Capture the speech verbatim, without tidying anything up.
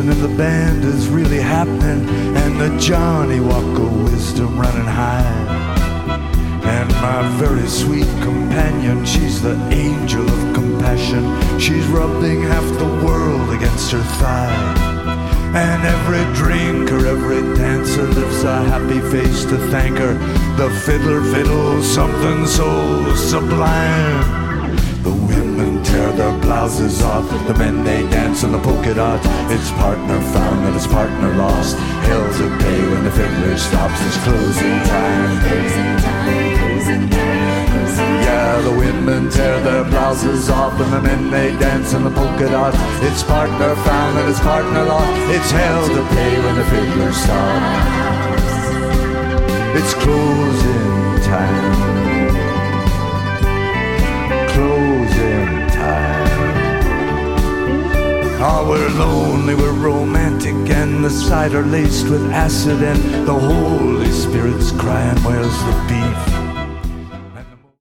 dancing and the band is really happening, and the Johnny Walker wisdom running high. And my very sweet companion, she's the angel of compassion. She's rubbing half the world against her thigh. And every drinker, every dancer lives a happy face to thank her. The fiddler fiddles something so sublime. The women tear their blouses off, the men they dance on the polka dot. Its partner found and its partner lost. Hell to pay when the fiddler stops. It's closing time. Closing time, closing time, closing time. Yeah, the women tear their blouses off, and the men they dance on the polka dot. Its partner found and its partner lost. It's hell to pay when the fiddler stops. It's closing time. Closing time. Oh, we're lonely, we're romantic, and the cider laced with acid, and the Holy Spirit's crying, where's the beef?